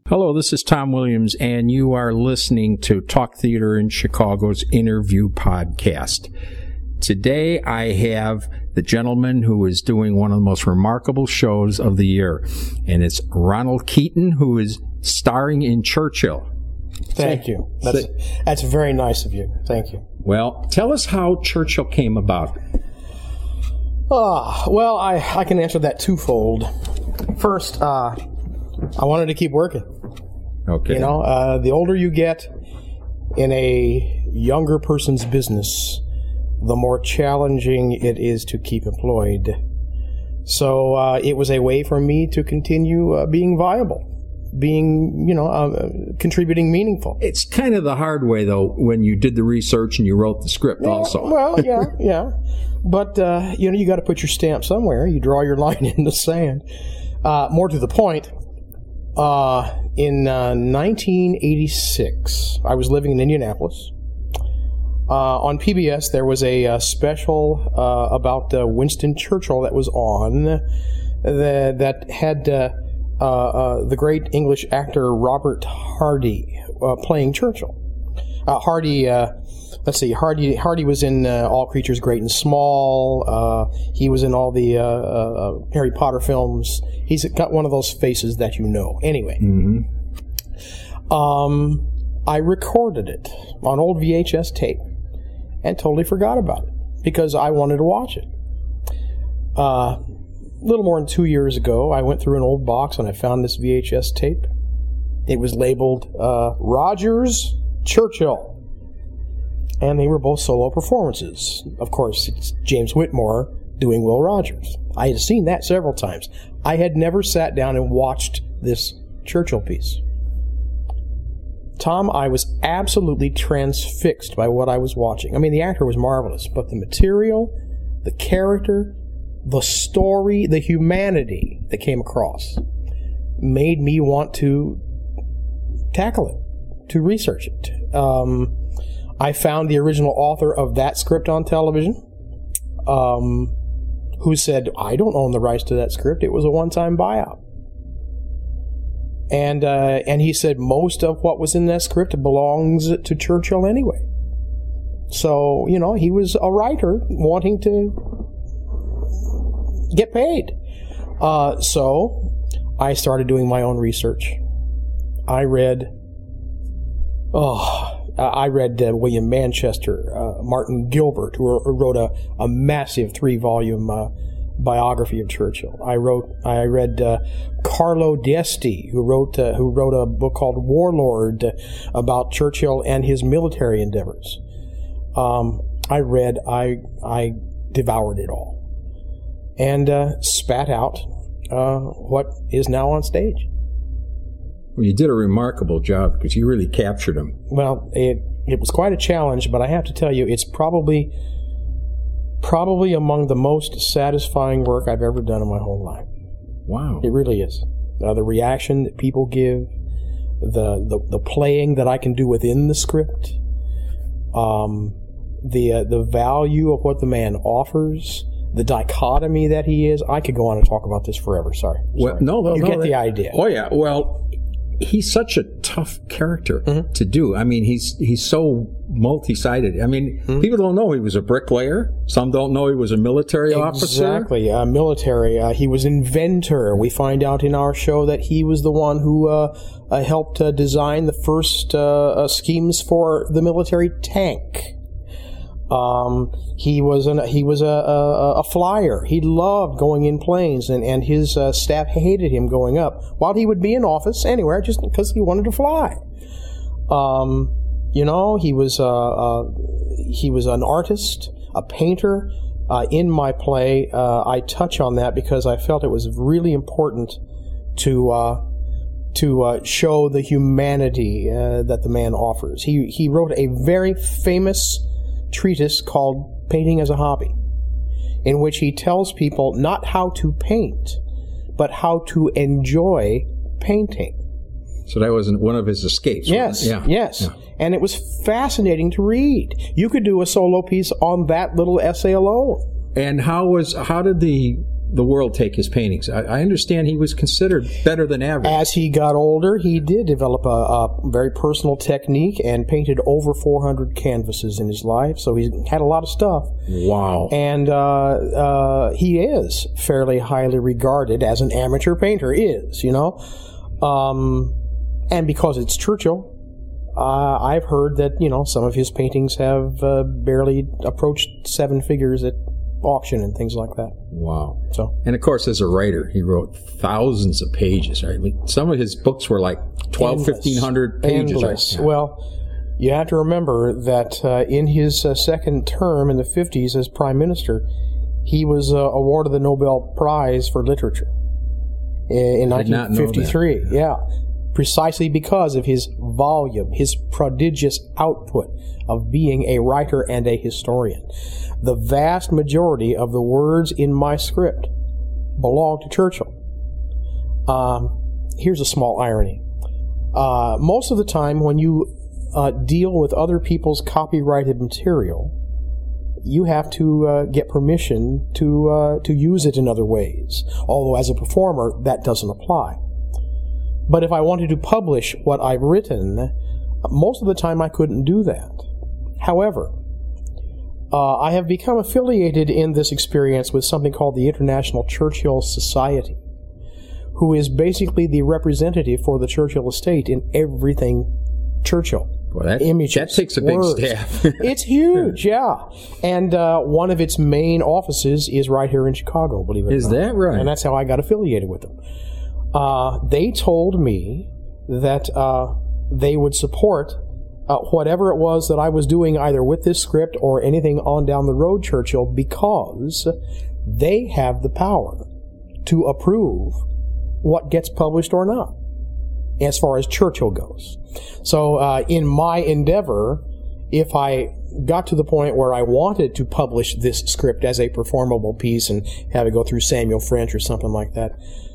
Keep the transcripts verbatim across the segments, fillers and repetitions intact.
Hello, this is Tom Williams, and you are listening to Talk Theater in Chicago's Interview Podcast. Today, I have the gentleman who is doing one of the most remarkable shows of the year, and it's Ronald Keaton, who is starring in Churchill. Thank Say, you. That's, say, that's very nice of you. Thank you. Well, tell us how Churchill came about. Uh, well, I, I can answer that twofold. First, uh, I wanted to keep working. Okay. You know, uh, the older you get in a younger person's business, the more challenging it is to keep employed. So uh, it was a way for me to continue uh, being viable, being, you know, uh, contributing meaningful. It's kind of the hard way, though, when you did the research and you wrote the script yeah, also. Well, yeah, yeah. But, uh, you know, you got to put your stamp somewhere. You draw your line in the sand. Uh, more to the point, uh, in uh, nineteen eighty-six, I was living in Indianapolis. Uh, on P B S, there was a uh, special uh, about uh, Winston Churchill that was on the, that had uh, uh, uh, the great English actor Robert Hardy uh, playing Churchill. Uh, Hardy, uh, let's see, Hardy Hardy was in uh, All Creatures Great and Small. Uh, he was in all the uh, uh, Harry Potter films. He's got one of those faces that you know. Anyway, Mm-hmm. um, I recorded it on old V H S tape and totally forgot about it because I wanted to watch it. Uh, a little more than two years ago, I went through an old box and I found this V H S tape. It was labeled uh, Rogers Churchill, and they were both solo performances. Of course, it's James Whitmore doing Will Rogers. I had seen that several times. I had never sat down and watched this Churchill piece. Tom, I was absolutely transfixed by what I was watching. I mean, the actor was marvelous, but the material, the character, the story, the humanity that came across made me want to tackle it, to research it. Um, I found the original author of that script on television, um, who said, I don't own the rights to that script. It was a one-time buyout. And uh, and he said most of what was in that script belongs to Churchill anyway. So, you know, he was a writer wanting to get paid. Uh, so I started doing my own research. I read, oh, I read uh, William Manchester, uh, Martin Gilbert, who wrote a, a massive three-volume uh, biography of Churchill. I wrote, I read uh, Carlo D'Este, who wrote uh, who wrote a book called Warlord uh, about Churchill and his military endeavors. Um, I read, I I devoured it all, and uh, spat out uh, what is now on stage. Well, you did a remarkable job because you really captured him. Well, it it was quite a challenge, but I have to tell you, it's probably probably among the most satisfying work I've ever done in my whole life. Wow. It really is. Uh, the reaction that people give, the, the the playing that I can do within the script, um, the uh, the value of what the man offers, the dichotomy that he is. I could go on and talk about this forever. Sorry. Well, Sorry. no, no, you no, get that, the idea. Oh yeah. Well, he's such a tough character Mm-hmm. to do. I mean, he's he's so multi-sided. I mean, Mm-hmm. people don't know he was a bricklayer. Some don't know he was a military officer. Exactly, uh, military. Uh, he was inventor. We find out in our show that he was the one who uh, uh, helped uh, design the first uh, uh, schemes for the military tank. Um, he was an, he was a, a, a flyer. He loved going in planes, and, and his uh, staff hated him going up, while he would be in office anywhere just because he wanted to fly. Um, you know, he was uh, uh, he was an artist, a painter. Uh, in my play, uh, I touch on that because I felt it was really important to uh, to uh, show the humanity uh, that the man offers. He he wrote a very famous treatise called Painting as a Hobby, in which he tells people not how to paint, but how to enjoy painting. So that wasn't one of his escapes. Yes, yeah. yes. Yeah. And it was fascinating to read. You could do a solo piece on that little essay alone. And how was how did the the world take his paintings? I, I understand he was considered better than average. As he got older, he did develop a, a very personal technique and painted over four hundred canvases in his life, so he had a lot of stuff. Wow. And uh, uh, he is fairly highly regarded as an amateur painter, is, you know. Um, and because it's Churchill, uh, I've heard that, you know, some of his paintings have uh, barely approached seven figures at auction and things like that. Wow. So, and of course, as a writer, he wrote thousands of pages, right? I mean, some of his books were like twelve, fifteen hundred pages. Endless. Right? Yeah. Well, you have to remember that uh, in his uh, second term in the fifties as prime minister, he was uh, awarded the Nobel Prize for Literature in, in nineteen fifty-three. Yeah. Precisely because of his volume, his prodigious output of being a writer and a historian. The vast majority of the words in my script belong to Churchill. Um, here's a small irony. Uh, most of the time when you uh, deal with other people's copyrighted material, you have to uh, get permission to uh, to use it in other ways. Although as a performer, that doesn't apply. But if I wanted to publish what I've written, most of the time I couldn't do that. However, uh, I have become affiliated in this experience with something called the International Churchill Society, who is basically the representative for the Churchill estate in everything Churchill. Well, that, Images, that takes a big words. staff. It's huge, yeah. And uh, one of its main offices is right here in Chicago, believe it or not. Is that right? And that's how I got affiliated with them. Uh, they told me that uh, they would support uh, whatever it was that I was doing either with this script or anything on down the road, Churchill, because they have the power to approve what gets published or not, as far as Churchill goes. So uh, in my endeavor, if I got to the point where I wanted to publish this script as a performable piece and have it go through Samuel French or something like that,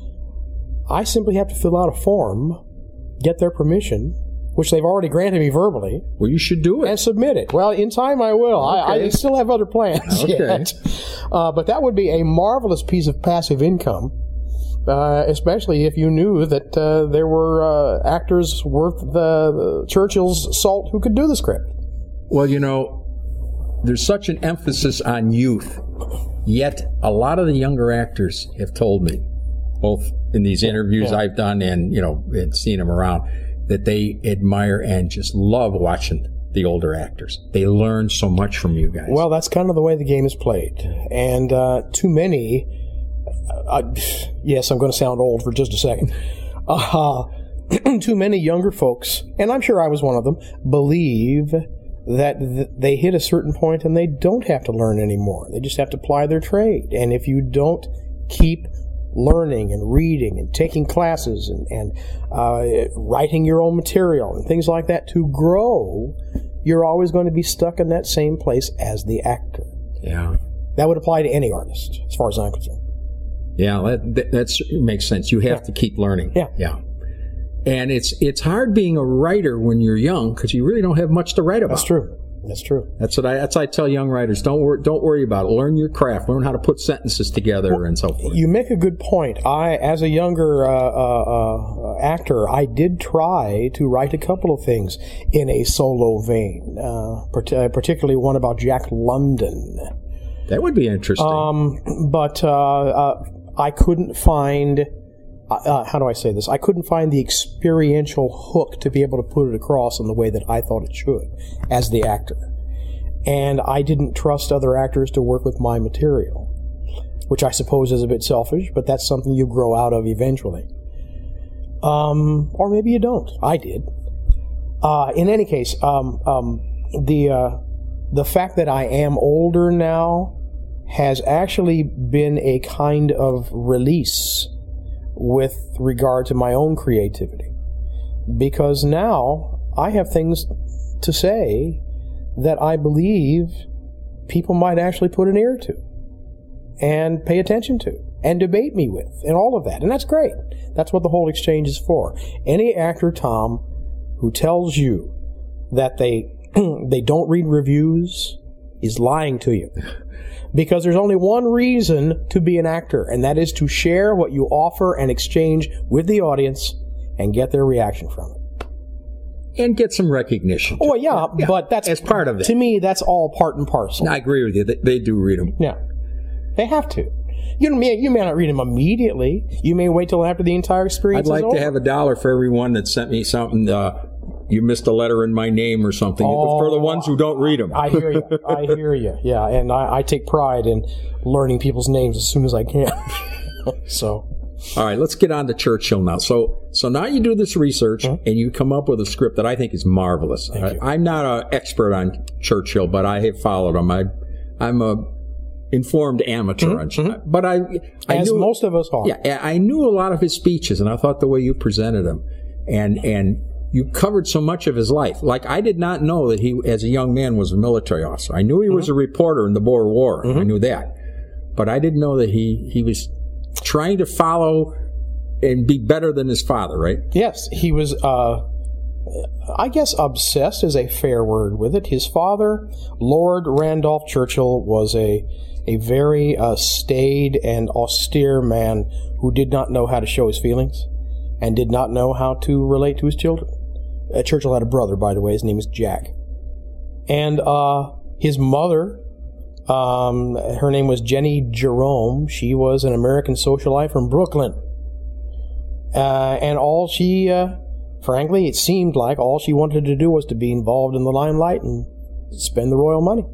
I simply have to fill out a form, get their permission, which they've already granted me verbally. Well, you should do it. And submit it. Well, in time I will. Okay. I, I still have other plans okay. yet. Uh, but that would be a marvelous piece of passive income, uh, especially if you knew that uh, there were uh, actors worth the, the Churchill's salt who could do the script. Well, you know, there's such an emphasis on youth, yet a lot of the younger actors have told me, both in these interviews yeah. I've done and, you know, and seeing them around, that they admire and just love watching the older actors. They learn so much from you guys. Well, that's kind of the way the game is played. And uh, too many, uh, yes, I'm going to sound old for just a second, uh, too many younger folks, and I'm sure I was one of them, believe that th- they hit a certain point and they don't have to learn anymore. They just have to ply their trade. And if you don't keep learning and reading and taking classes and, and uh, writing your own material and things like that to grow, you're always going to be stuck in that same place as the actor. Yeah. That would apply to any artist, as far as I'm concerned. Yeah, that that that's, makes sense. You have yeah. to keep learning. Yeah. Yeah. And it's it's hard being a writer when you're young because you really don't have much to write about. That's true. That's true. That's what I. That's what I tell young writers. Don't worry. Don't worry about it. Learn your craft. Learn how to put sentences together well, and so forth. You make a good point. I, as a younger uh, uh, uh, actor, I did try to write a couple of things in a solo vein, uh, part- particularly one about Jack London. That would be interesting. Um, but uh, uh, I couldn't find. Uh, how do I say this? I couldn't find the experiential hook to be able to put it across in the way that I thought it should as the actor. And I didn't trust other actors to work with my material, which I suppose is a bit selfish, but that's something you grow out of eventually. Um, or maybe you don't. I did. Uh, in any case, um, um, the uh, the fact that I am older now has actually been a kind of release with regard to my own creativity, because now I have things to say that I believe people might actually put an ear to and pay attention to and debate me with and all of that. And that's great. That's what the whole exchange is for. Any actor, Tom, who tells you that they they don't read reviews is lying to you. Because there's only one reason to be an actor, and that is to share what you offer and exchange with the audience and get their reaction from it. And get some recognition. Oh, yeah, yeah, but that's... as part of it. To me, that's all part and parcel. I agree with you. They, they do read them. Yeah. They have to. You may, you may not read them immediately. You may wait till after the entire experience I'd like is over. to have a dollar for everyone that sent me something, uh, you missed a letter in my name or something, oh, for the ones who don't read them. I hear you. I hear you. Yeah, and I, I take pride in learning people's names as soon as I can. So... All right, let's get on to Churchill now. So so now you do this research, mm-hmm. and you come up with a script that I think is marvelous. I, I'm not an expert on Churchill, but I have followed him. I, I'm a informed amateur, mm-hmm. on mm-hmm. but I, I As knew, most of us are. Yeah, I knew a lot of his speeches, and I thought the way you presented them, and and you covered so much of his life. Like, I did not know that he, as a young man, was a military officer. I knew he mm-hmm. was a reporter in the Boer War. Mm-hmm. I knew that, but I didn't know that he he was trying to follow and be better than his father, right? Yes, he was, uh, I guess obsessed is a fair word with it. His father, Lord Randolph Churchill, was a a very uh, staid and austere man who did not know how to show his feelings and did not know how to relate to his children. Uh, Churchill had a brother, by the way. His name is Jack. And uh, his mother... Um, her name was Jenny Jerome. She was an American socialite from Brooklyn. Uh, and all she, uh, frankly, it seemed like all she wanted to do was to be involved in the limelight and spend the royal money.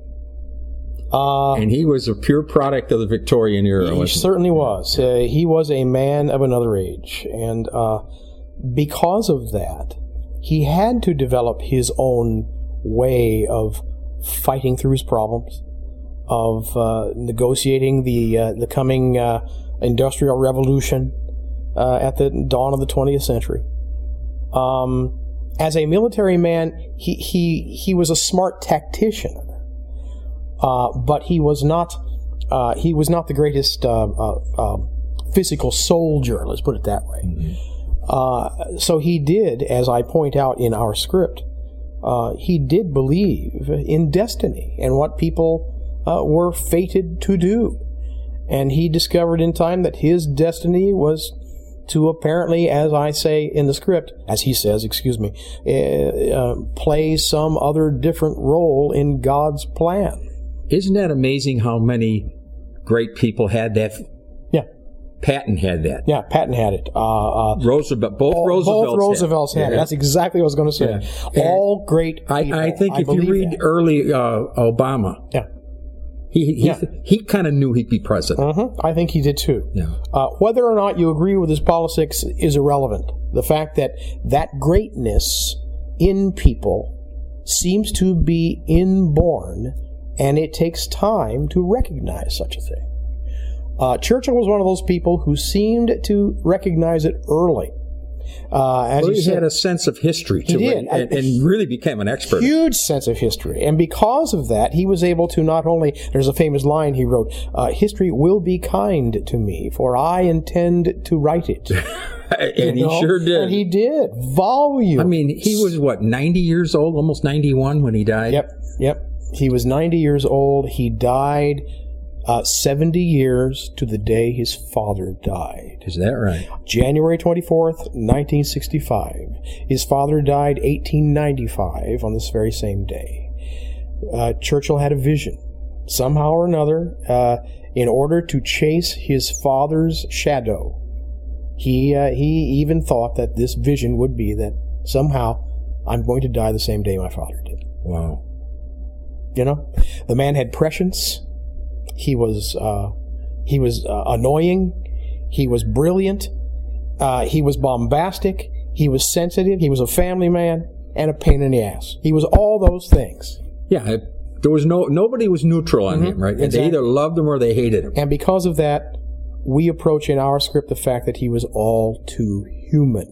Uh, and he was a pure product of the Victorian era, he wasn't he? certainly was. Uh, he was a man of another age. And uh, because of that, he had to develop his own way of fighting through his problems, of uh, negotiating the uh, the coming uh, industrial revolution uh, at the dawn of the twentieth century. Um, as a military man, he he he was a smart tactician, uh, but he was not uh, he was not the greatest uh, uh, uh, physical soldier. Let's put it that way. Mm-hmm. Uh, so he did, as I point out in our script, uh, he did believe in destiny and what people Uh, were fated to do. And he discovered in time that his destiny was to apparently, as I say in the script, as he says, excuse me, uh, uh, play some other different role in God's plan. Isn't that amazing how many great people had that? Yeah. Patton had that. Yeah, Patton had it. Uh, uh, Roosevelt, both all, Roosevelts, both Roosevelts had, had it. That's exactly what I was going to say. Yeah. All great people. I, I think I if you read that. early uh, Obama, yeah. He he, yeah. he kind of knew he'd be president. Mm-hmm. I think he did too. Yeah. Uh, whether or not you agree with his politics is irrelevant. The fact that that greatness in people seems to be inborn, and it takes time to recognize such a thing. Uh, Churchill was one of those people who seemed to recognize it early. Uh, as well, he, he said, had a sense of history, too, he did. And, and really became an expert. Huge sense of history. And because of that, he was able to not only, there's a famous line he wrote, uh, history will be kind to me, for I intend to write it. And you he know? sure did. And he did. Volume. I mean, he was, what, ninety years old, almost ninety-one when he died? Yep, yep. He was ninety years old. He died Uh, seventy years to the day his father died. Is that right? January twenty-fourth, nineteen sixty-five. His father died eighteen ninety-five on this very same day. Uh, Churchill had a vision. Somehow or another, uh, in order to chase his father's shadow, he, uh, he even thought that this vision would be that somehow I'm going to die the same day my father did. Wow. You know? The man had prescience. He was uh, he was uh, annoying. He was brilliant. Uh, he was bombastic. He was sensitive. He was a family man and a pain in the ass. He was all those things. Yeah, there was no nobody was neutral on mm-hmm. him, right? Exactly. They either loved him or they hated him. And because of that, we approach in our script the fact that he was all too human,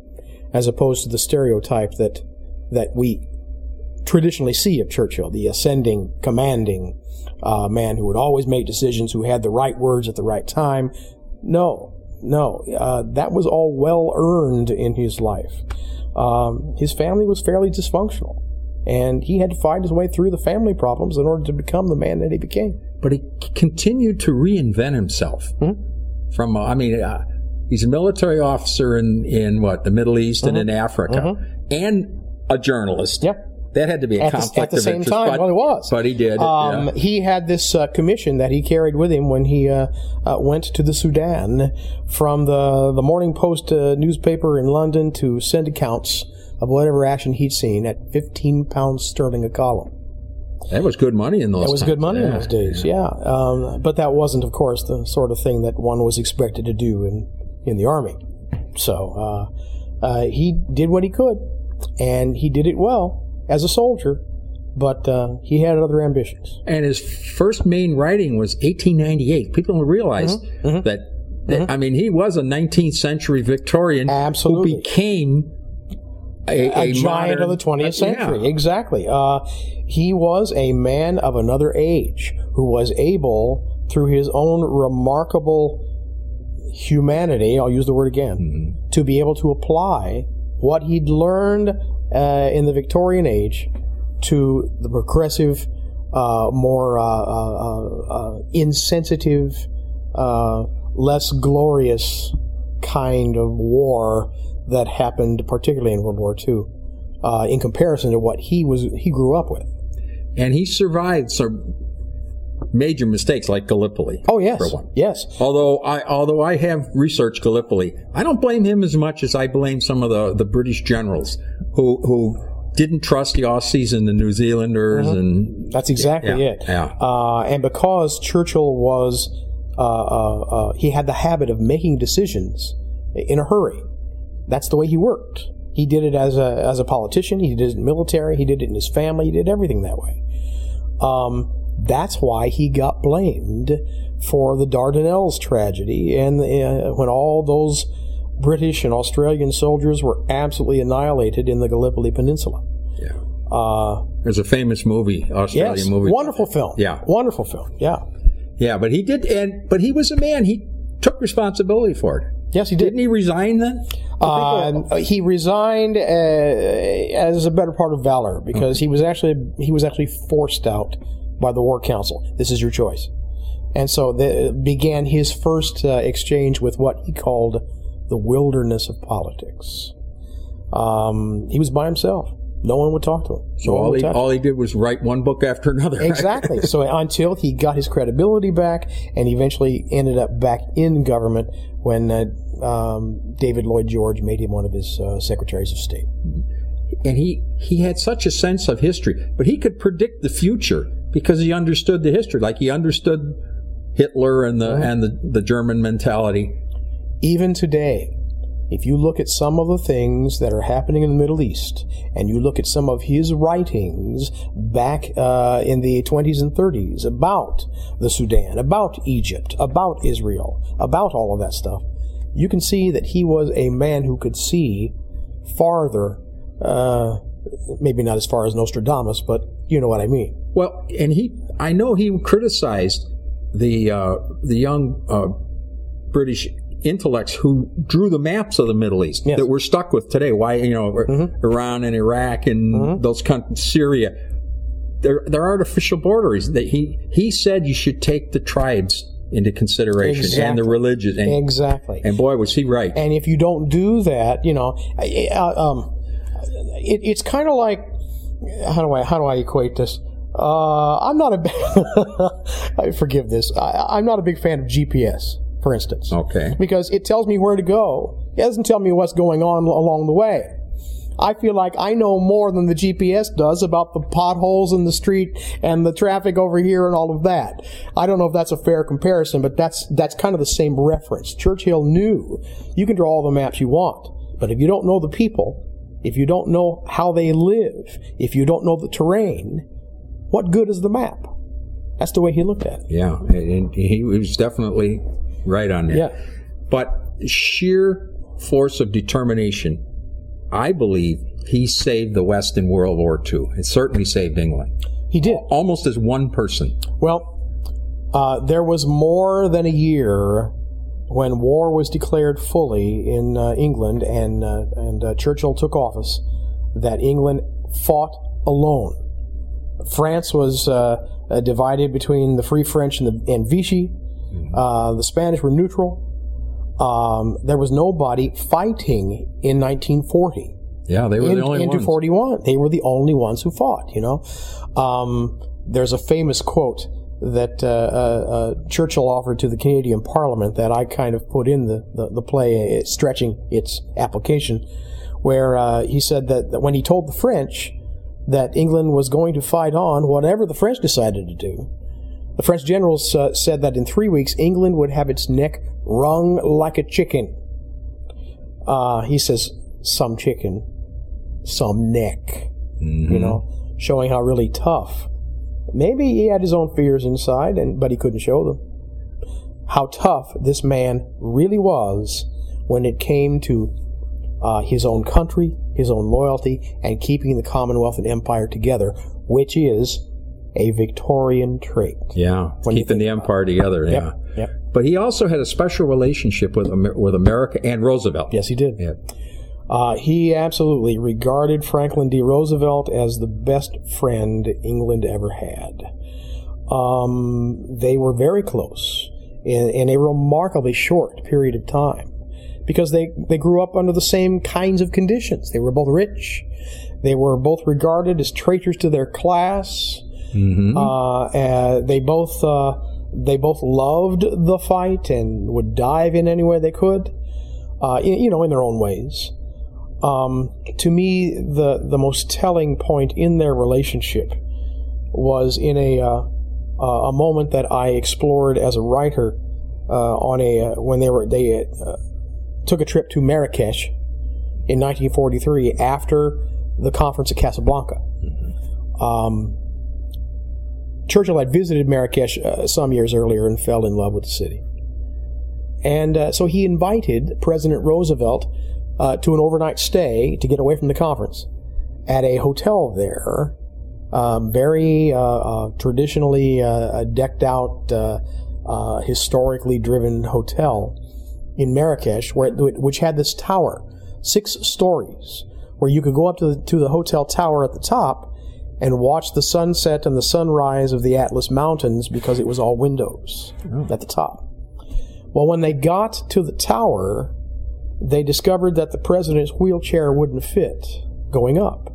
as opposed to the stereotype that that we traditionally see of Churchill, the ascending, commanding uh, man who would always make decisions, who had the right words at the right time. No, no, uh, that was all well earned in his life. Um, his family was fairly dysfunctional. And he had to find his way through the family problems in order to become the man that he became. But he continued to reinvent himself. Mm-hmm. From, uh, I mean, uh, he's a military officer in, in what, the Middle East mm-hmm. and in Africa, mm-hmm. and a journalist. Yep. That had to be a at conflict the, at the of same interest. time, But, well, it was. But he did. Um, yeah. He had this uh, commission that he carried with him when he uh, uh, went to the Sudan from the, the Morning Post uh, newspaper in London to send accounts of whatever action he'd seen at fifteen pounds sterling a column. That was good money in those That was times. good money yeah, in those days, yeah. yeah. Um, but that wasn't, of course, the sort of thing that one was expected to do in, in the Army. So uh, uh, he did what he could, and he did it well as a soldier, but uh, he had other ambitions. And his first main writing was eighteen ninety-eight. People don't realize mm-hmm, mm-hmm. that, that mm-hmm. I mean, he was a nineteenth century Victorian Absolutely. who became a, a, a giant modern, of the twentieth century. Yeah. Exactly. Uh, he was a man of another age who was able, through his own remarkable humanity, I'll use the word again, mm-hmm. to be able to apply what he'd learned uh, in the Victorian age to the progressive, uh, more uh, uh, uh, insensitive, uh, less glorious kind of war that happened, particularly in World War Two, uh, in comparison to what he was he grew up with. And he survived some major mistakes like Gallipoli. Oh yes, for one. yes. Although I although I have researched Gallipoli, I don't blame him as much as I blame some of the, the British generals who who didn't trust the Aussies and the New Zealanders, mm-hmm. and that's exactly yeah, it. Yeah. Uh, and because Churchill was uh, uh, uh, he had the habit of making decisions in a hurry. That's the way he worked. He did it as a as a politician. He did it in the military. He did it in his family. He did everything that way. Um, that's why he got blamed for the Dardanelles tragedy, and uh, when all those British and Australian soldiers were absolutely annihilated in the Gallipoli Peninsula. Yeah. Uh, There's a famous movie, Australian yes, movie. Wonderful film. Yeah. Wonderful film. Yeah. Yeah, but he did, and but he was a man. He took responsibility for it. Yes, he did. Didn't he resign then? Uh, he resigned uh, as a better part of valor because okay. he was actually he was actually forced out by the War Council. This is your choice, and so the, began his first uh, exchange with what he called the wilderness of politics. Um, he was by himself. No one would talk to him. So no all he all he did was write one book after another. Right? Exactly. So until he got his credibility back, and eventually ended up back in government when uh, um, David Lloyd George made him one of his uh, secretaries of state. And he he had such a sense of history, but he could predict the future because he understood the history, like he understood Hitler and the mm-hmm. and the, the German mentality. Even today, if you look at some of the things that are happening in the Middle East, and you look at some of his writings back uh, in the twenties and thirties about the Sudan, about Egypt, about Israel, about all of that stuff, you can see that he was a man who could see farther, uh, maybe not as far as Nostradamus, but you know what I mean. Well, and he, I know he criticized the uh, the young uh, British intellects who drew the maps of the Middle East yes. that we're stuck with today. Why, you know, mm-hmm. Iran and Iraq and mm-hmm. those countries, Syria, they're, they're artificial borders. That he, he said you should take the tribes into consideration exactly. and the religion. And, exactly. And boy, was he right. And if you don't do that, you know, uh, um, it, it's kind of like, how do I, how do I equate this? Uh, I'm not a, I forgive this. I, I'm not a big fan of G P S. For instance. Okay. Because it tells me where to go. It doesn't tell me what's going on along the way. I feel like I know more than the G P S does about the potholes in the street and the traffic over here and all of that. I don't know if that's a fair comparison, but that's that's kind of the same reference. Churchill knew you can draw all the maps you want, but if you don't know the people, if you don't know how they live, if you don't know the terrain, what good is the map? That's the way he looked at it. Yeah, and he was definitely right on there. Yeah. But sheer force of determination, I believe he saved the West in World War Two. It certainly saved England. He did. Almost as one person. Well, uh, there was more than a year when war was declared fully in uh, England and, uh, and uh, Churchill took office that England fought alone. France was uh, uh, divided between the Free French and, the, and Vichy. Uh, the Spanish were neutral. Um, there was nobody fighting in nineteen forty. Yeah, they were in, the only into ones. forty-one. They were the only ones who fought, you know. Um, there's a famous quote that uh, uh, uh, Churchill offered to the Canadian Parliament that I kind of put in the, the, the play, uh, stretching its application, where uh, he said that, that when he told the French that England was going to fight on whatever the French decided to do, the French generals uh, said that in three weeks England would have its neck wrung like a chicken. Uh, he says, some chicken, some neck, mm-hmm. you know, showing how really tough. Maybe he had his own fears inside, and but he couldn't show them. How tough this man really was when it came to uh, his own country, his own loyalty, and keeping the Commonwealth and Empire together, which is a Victorian trait. Yeah, keeping the empire together. Yeah. Yep, yep. But he also had a special relationship with Amer- with America and Roosevelt. Yes, he did. Yeah. Uh, he absolutely regarded Franklin D. Roosevelt as the best friend England ever had. Um, they were very close in, in a remarkably short period of time because they, they grew up under the same kinds of conditions. They were both rich. They were both regarded as traitors to their class. Mm-hmm. Uh, uh, they both uh, they both loved the fight and would dive in any way they could, uh, in, you know, in their own ways. Um, to me, the the most telling point in their relationship was in a uh, uh, a moment that I explored as a writer uh, on a uh, when they were they uh, took a trip to Marrakesh in nineteen forty-three after the conference at Casablanca. Mm-hmm. Um, Churchill had visited Marrakesh uh, some years earlier and fell in love with the city, and uh, so he invited President Roosevelt Uh, to an overnight stay to get away from the conference at a hotel there, um, very uh, uh, traditionally uh, decked out, uh, uh, historically driven hotel in Marrakesh, where it, which had this tower, six stories, where you could go up to the, to the hotel tower at the top and watch the sunset and the sunrise of the Atlas Mountains because it was all windows oh. at the top. Well, when they got to the tower, they discovered that the president's wheelchair wouldn't fit going up.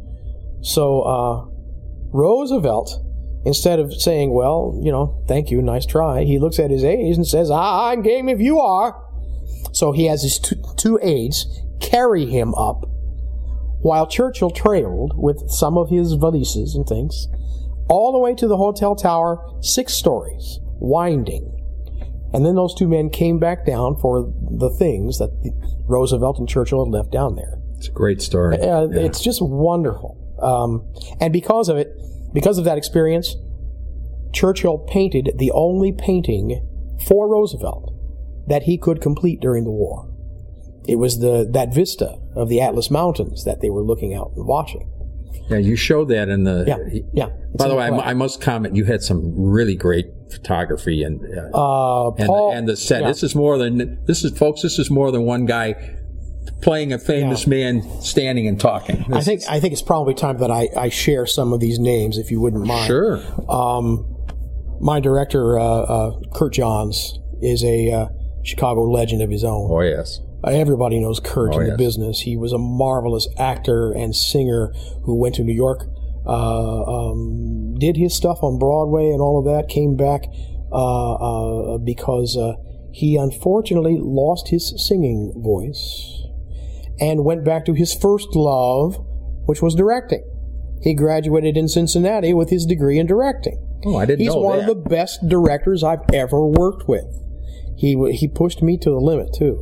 So uh, Roosevelt, instead of saying, well, you know, thank you, nice try, he looks at his aides and says, ah, I'm game if you are. So he has his two, two aides carry him up, while Churchill trailed with some of his valises and things, all the way to the hotel tower, six stories, winding. And then those two men came back down for the things that Roosevelt and Churchill had left down there. It's a great story. Uh, yeah. It's just wonderful. Um, and because of it, because of that experience, Churchill painted the only painting for Roosevelt that he could complete during the war. It was the that vista of the Atlas Mountains that they were looking out and watching. Yeah, you showed that in the... Yeah, yeah. By the way, I, I must comment, you had some really great photography and uh, uh, and, Paul, the, and the set. Yeah. This is more than... This is, folks, this is more than one guy playing a famous yeah. man standing and talking. This I think I think it's probably time that I, I share some of these names, if you wouldn't mind. Sure. Um, my director, uh, uh, Kurt Johns, is a uh, Chicago legend of his own. Oh, yes. Everybody knows Kurt oh, in yes. the business. He was a marvelous actor and singer who went to New York, uh, um, did his stuff on Broadway and all of that, came back uh, uh, because uh, he unfortunately lost his singing voice and went back to his first love, which was directing. He graduated in Cincinnati with his degree in directing. Oh, I didn't He's know that. He's one of the best directors I've ever worked with. He he pushed me to the limit, too.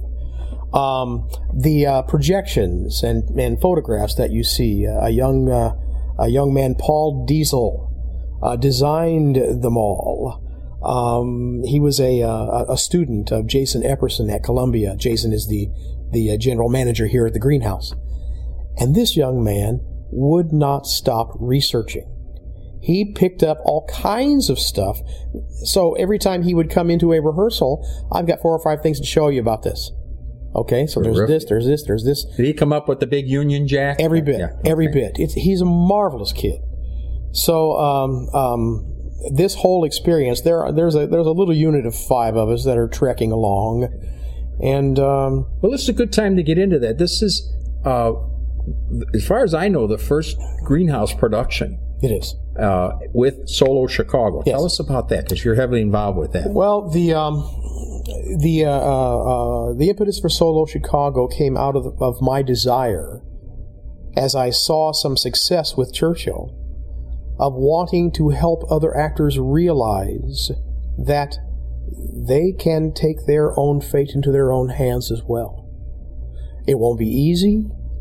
Um, the uh, projections and, and photographs that you see, uh, a young uh, a young man, Paul Diesel, uh, designed them all. Um, he was a uh, a student of Jason Epperson at Columbia. Jason is the the uh, general manager here at the Greenhouse, and this young man would not stop researching. He picked up all kinds of stuff. So every time he would come into a rehearsal, I've got four or five things to show you about this. Okay, so there's Terrific. this, there's this, there's this. Did he come up with the big Union Jack? Every bit, Yeah. every Okay. bit. It's, he's a marvelous kid. So um, um, this whole experience, there, there's a there's a little unit of five of us that are trekking along, and um, Well, this is a good time to get into that. This is, uh, as far as I know, the first Greenhouse production it is. uh, with Solo Chicago. Yes. Tell us about that, because you're heavily involved with that. Well, the um, the uh, uh, the impetus for Solo Chicago came out of of my desire, as I saw some success with Churchill, of wanting to help other actors realize that they can take their own fate into their own hands as well. It won't be easy,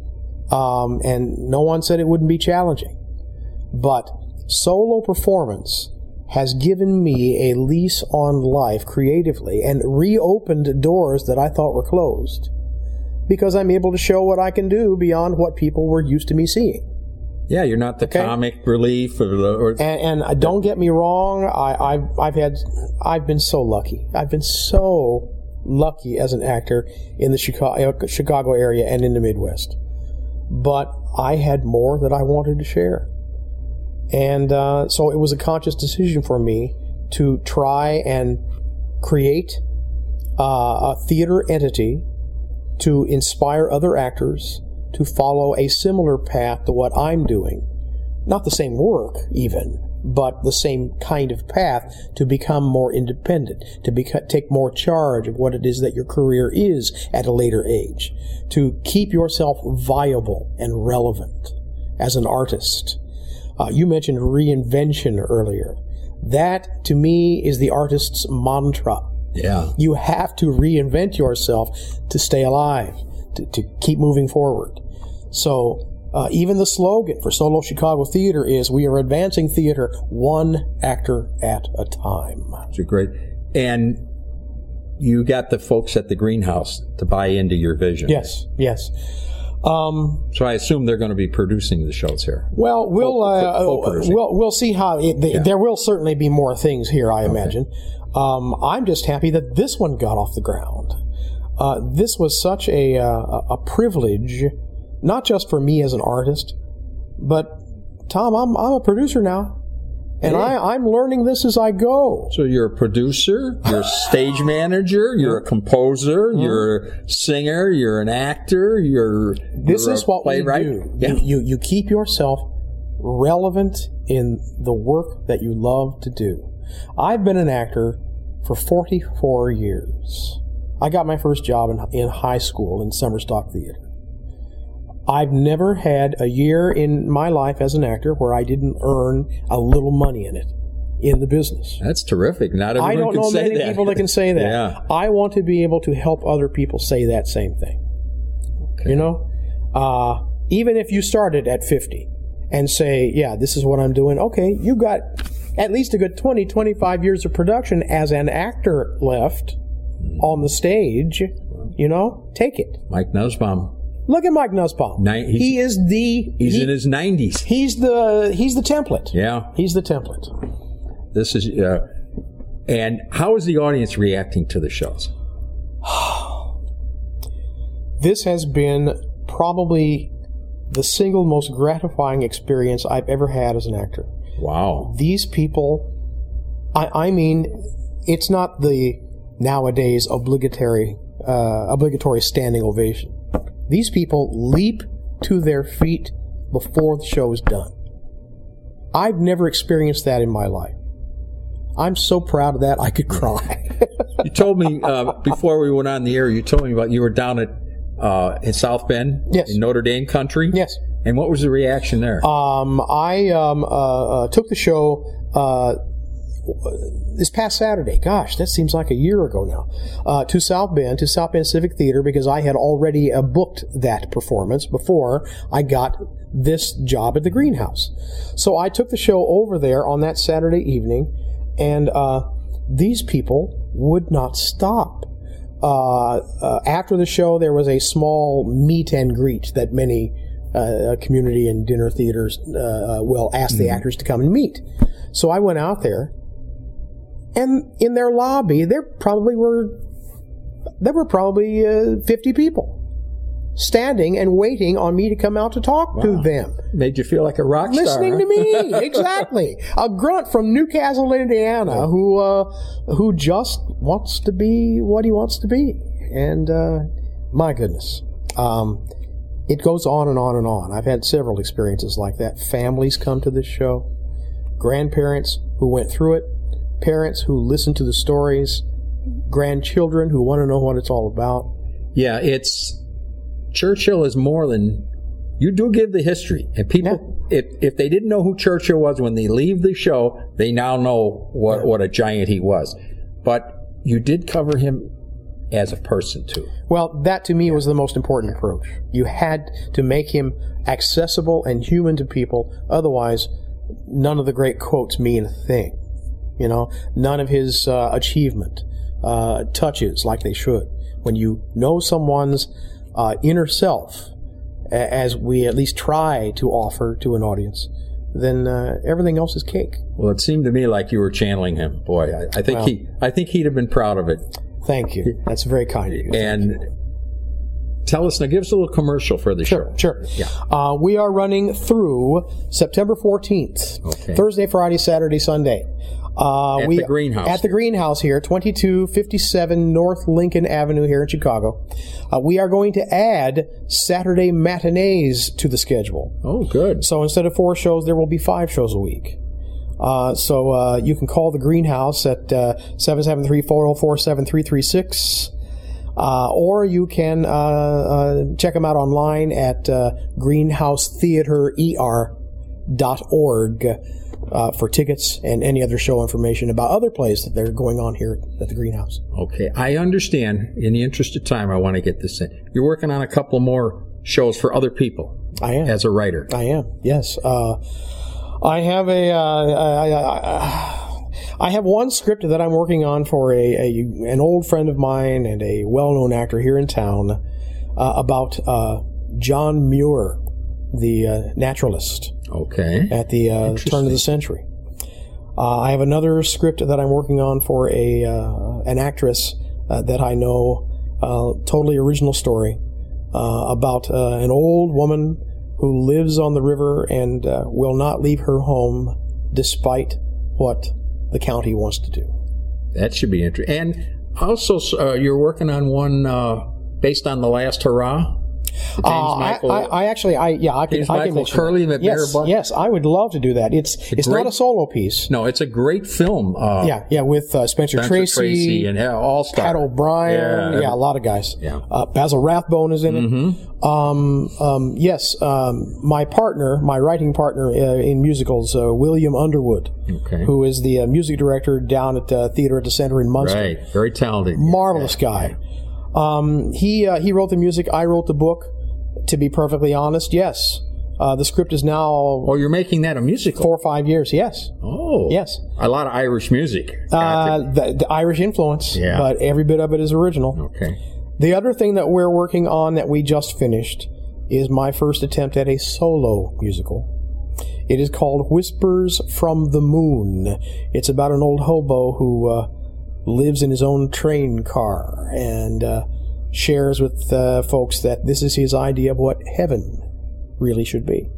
um, and no one said it wouldn't be challenging. But solo performance has given me a lease on life creatively and reopened doors that I thought were closed, because I'm able to show what I can do beyond what people were used to me seeing. Yeah, you're not the Okay. comic relief or, the, or And, and don't get me wrong, I, I've I've had I've been so lucky. I've been so lucky as an actor in the Chicago Chicago area and in the Midwest. But I had more that I wanted to share, and uh, so it was a conscious decision for me to try and create uh, a theater entity to inspire other actors to follow a similar path to what I'm doing. Not the same work, even, but the same kind of path to become more independent, to beca- take more charge of what it is that your career is at a later age, to keep yourself viable and relevant as an artist. Uh, you mentioned reinvention earlier. That, to me, is the artist's mantra. yeah. You have to reinvent yourself to stay alive, to, to keep moving forward. So uh, even the slogan for Solo Chicago Theater is, we are advancing theater one actor at a time. It's a great. And you got the folks at the Greenhouse to buy into your vision. Yes, yes. Um, So I assume they're going to be producing the shows here. well, we'll uh, Full- full producing. we'll we'll see how it, the, Yeah. there will certainly be more things here, I imagine. Um, I'm just happy that this one got off the ground. Uh, this was such a uh, a privilege, not just for me as an artist, but Tom, I'm I'm a producer now, and Hey. I I'm learning this as I go. So you're a producer, you're a stage manager, you're a composer, you're a singer, you're an actor, you're This you're is a what we playwright. do. Yeah. You, you you keep yourself relevant in the work that you love to do. I've been an actor for forty-four years. I got my first job in, in high school in summer stock theater. I've never had a year in my life as an actor where I didn't earn a little money in it, in the business. That's terrific. Not everyone I don't can know say many that. people that can say that. Yeah. I want to be able to help other people say that same thing. Okay. You know? Uh, even if you started at fifty and say, yeah, this is what I'm doing, okay, you got at least a good twenty, twenty-five years of production as an actor left on the stage, you know? Take it. Mike Nussbaum. Look at Mike Nussbaum. Ni- he's- he is the... He's he- in his nineties. He's the he's the template. Yeah. He's the template. This is. Uh, and how is the audience reacting to the shows? This has been probably the single most gratifying experience I've ever had as an actor. Wow. These people, I, I mean, it's not the nowadays obligatory uh, obligatory standing ovation. These people leap to their feet before the show is done. I've never experienced that in my life. I'm so proud of that I could cry. You told me uh, before we went on the air. You told me about you were down at uh, in South Bend, Yes. in Notre Dame country. Yes. And what was the reaction there? Um, I um, uh, uh, took the show uh, this past Saturday. Gosh, that seems like a year ago now. Uh, to South Bend, to South Bend Civic Theater, because I had already uh, booked that performance before I got this job at the Greenhouse. So I took the show over there on that Saturday evening, and uh, these people would not stop. Uh, uh, after the show, there was a small meet and greet that many uh, community and dinner theaters uh, will ask mm-hmm. the actors to come and meet. So I went out there, and in their lobby, there probably were there were probably uh, fifty people standing and waiting on me to come out to talk wow. to them. Made you feel like a rock star. Listening to me, exactly. A grunt from Newcastle, Indiana, who uh, who just wants to be what he wants to be. And uh, my goodness, um, it goes on and on and on. I've had several experiences like that. Families come to this show, grandparents who went through it, parents who listen to the stories, grandchildren who want to know what it's all about. Yeah, it's... Churchill is more than, you do give the history. And people, yeah. if if they didn't know who Churchill was when they leave the show, they now know what, yeah. what a giant he was. But you did cover him as a person, too. Well, that to me was the most important approach. You had to make him accessible and human to people. Otherwise, none of the great quotes mean a thing. You know, none of his uh, achievement uh, touches like they should. When you know someone's Uh, inner self, as we at least try to offer to an audience, then uh, everything else is cake. Well, it seemed to me like you were channeling him. Boy, I, I think well, he, I think he'd have been proud of it. Thank you. That's very kind of you. And tell us now, give us a little commercial for the sure, show. Sure, sure. Yeah. Uh, we are running through September fourteenth, okay. Thursday, Friday, Saturday, Sunday. Uh, at we, the greenhouse. At the greenhouse here, twenty-two fifty-seven North Lincoln Avenue here in Chicago. Uh, we are going to add Saturday matinees to the schedule. Oh, good. So instead of four shows, there will be five shows a week. Uh, so uh, you can call the greenhouse at uh, seven seven three, four oh four, seven three three six. Uh, or you can uh, uh, check them out online at uh, greenhouse theater e r dot org. Uh, for tickets and any other show information about other plays that they're going on here at the greenhouse. Okay. I understand. In the interest of time, I want to get this in. You're working on a couple more shows for other people. I am. As a writer. I am, yes. Uh, I have a... Uh, I, I, I have one script that I'm working on for a, a an old friend of mine and a well-known actor here in town uh, about uh, John Muir, the uh, naturalist. Okay. At the uh, turn of the century. Uh, I have another script that I'm working on for a uh, an actress uh, that I know, uh, totally original story, uh, about uh, an old woman who lives on the river and uh, will not leave her home despite what the county wants to do. That should be interesting. And also, uh, you're working on one uh, based on The Last Hurrah? James uh, Michael, I, I, I actually, I yeah, I can, James I can Michael mention Curley that. Yes, Buck? yes, I would love to do that. It's it's, it's great, not a solo piece. No, it's a great film. Uh, yeah, yeah, with uh, Spencer, Spencer Tracy, Tracy and uh, all stars. Pat O'Brien, yeah, yeah, a lot of guys. Yeah, uh, Basil Rathbone is in mm-hmm. it. Um, um, yes, um, my partner, my writing partner uh, in musicals, uh, William Underwood, okay. who is the uh, music director down at uh, Theater at the Center in Munster. Right, very talented, marvelous guy. Um, he uh, he wrote the music. I wrote the book. To be perfectly honest, yes. Uh, the script is now... Oh, you're making that a musical? Four or five years, yes. Oh. Yes. A lot of Irish music. Uh, the, the Irish influence, yeah. But every bit of it is original. Okay. The other thing that we're working on that we just finished is my first attempt at a solo musical. It is called Whispers from the Moon. It's about an old hobo who uh, lives in his own train car and... Uh, shares with uh, folks that this is his idea of what heaven really should be.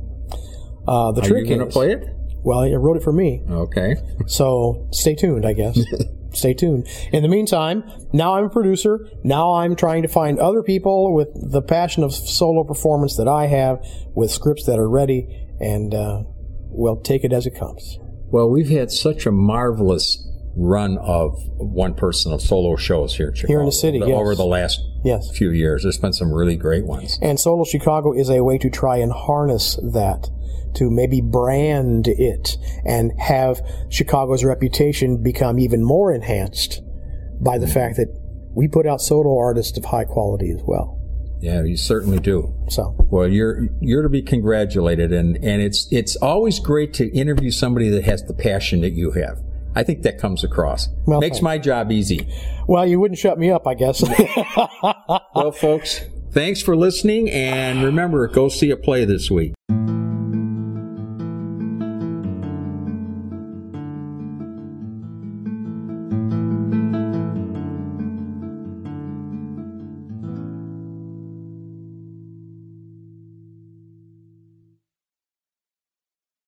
Uh, the Are trick you going to is, play it? Well, he wrote it for me. Okay. So stay tuned, I guess. Stay tuned. In the meantime, now I'm a producer. Now I'm trying to find other people with the passion of solo performance that I have, with scripts that are ready, and uh, we'll take it as it comes. Well, we've had such a marvelous run of one-person of solo shows here in Chicago. Here in the city, yes. Over the last yes. few years. There's been some really great ones. And Solo Chicago is a way to try and harness that, to maybe brand it, and have Chicago's reputation become even more enhanced by the mm-hmm. fact that we put out solo artists of high quality as well. Yeah, you certainly do. So, well, you're you're to be congratulated, and, and it's it's always great to interview somebody that has the passion that you have. I think that comes across. Well, Makes thanks. my job easy. Well, you wouldn't shut me up, I guess. Well, folks, thanks for listening, and remember, go see a play this week.